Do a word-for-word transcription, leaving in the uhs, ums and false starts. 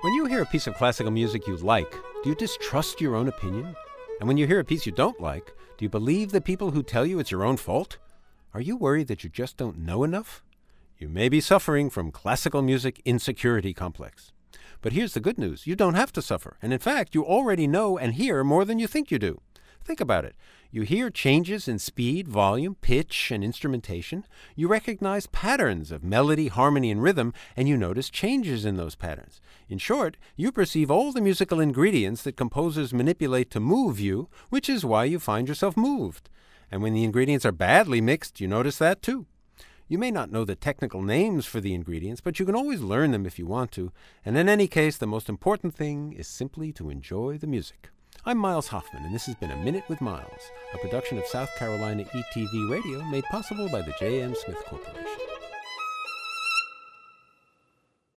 When you hear a piece of classical music you like, do you distrust your own opinion? And when you hear a piece you don't like, do you believe the people who tell you it's your own fault? Are you worried that you just don't know enough? You may be suffering from classical music insecurity complex. But here's the good news. You don't have to suffer. And in fact, you already know and hear more than you think you do. Think about it. You hear changes in speed, volume, pitch, and instrumentation. You recognize patterns of melody, harmony, and rhythm, and you notice changes in those patterns. In short, you perceive all the musical ingredients that composers manipulate to move you, which is why you find yourself moved. And when the ingredients are badly mixed, you notice that too. You may not know the technical names for the ingredients, but you can always learn them if you want to. And in any case, the most important thing is simply to enjoy the music. I'm Miles Hoffman, and this has been A Minute with Miles, a production of South Carolina E T V Radio made possible by the J M Smith Corporation.